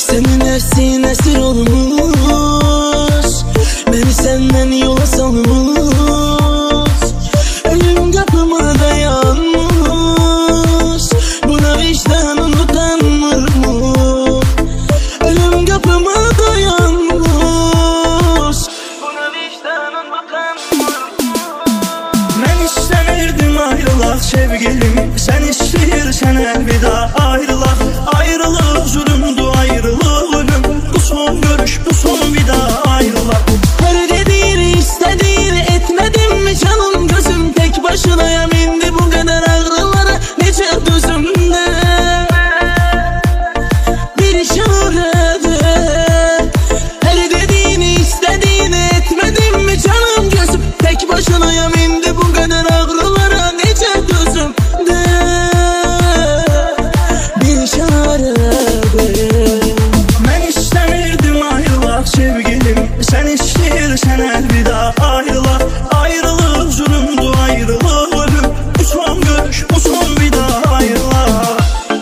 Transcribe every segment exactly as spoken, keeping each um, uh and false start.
Senin nefsin esir olmuş, beni senden yola salmış. Ölüm kapıma dayanmış, buna vicdanın utanmır mı? Ölüm kapıma dayanmış, buna vicdanın utanmır mı? Ben istemirdim ayrılak sevgilim, sen isteyirsen elveda ayrılak. Ayrılık zulümdü, ayrılık ölüm, bu son görüş, bu son vida ayrılak. Her dediğini istediğini etmedim mi canım gözüm? Tek başına yamindi bu kadar ağrılara, nece gözümde bir işarede. Her dediğini istediğini etmedim mi canım gözüm? Tek başına yamindi bu kadar ağrılara, nece gözümde bir işarede. Ben istemirdim ayrılak sevgilim, sen isteyirsen elveda ayrılak. Ayrılık zulümdü, ayrılık ölüm, bu son görüş, bu son vida ayrılak.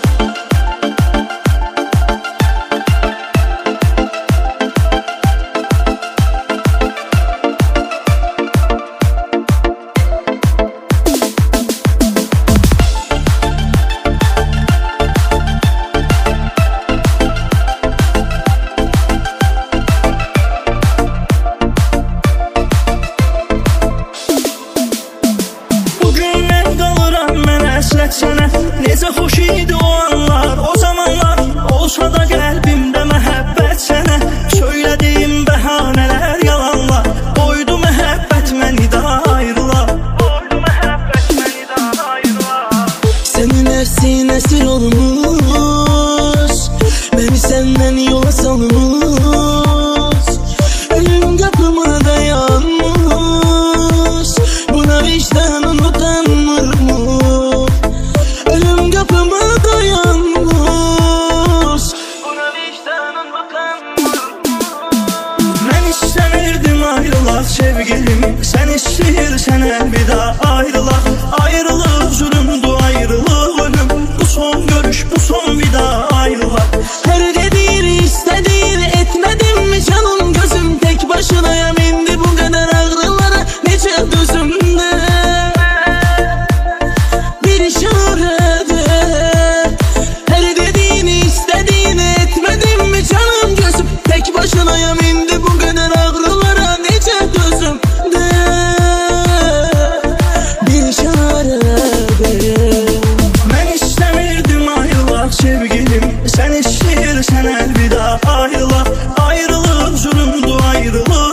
Sənə necə xoş idi o anlar, o zamanlar. Olsa da qəlbimdə məhəbbət sənə, söylədiyim bəhanələr yalanlar. Qoydu məhəbbət məni də ayrılar, qoydu məhəbbət məni də ayrılar. Senin nefsin esir olmuş, beni senden yola salmış. Ölüm kapıma dayanmış, buna vicdanın utanmır mı? Ölüm kapıma dayanmış, buna vicdanın utanmır mı? Mən istəmirdim ayrılaq sevgilim, sən istəyirsən elvida ayrılaq. Ayrılıq zulümdü, ayrılıq ölüm, bu son görüş, bu son vida ayrılaq. Her dediğini istediğini etmedim mi canım gözüm? Tek başına yamindi bu kadar ağrılara, nece gözümde bir işarede. Her dediğini istediğini etmedim mi canım gözüm? Tek başına yamindi bu kadar ağrılara, nece gözümde bir işarede. Mən istəmirdim ayrılaq sevgilim, sən istəyirsən elvida ayrılaq. Ayrılıq zulümdü, ayrılıq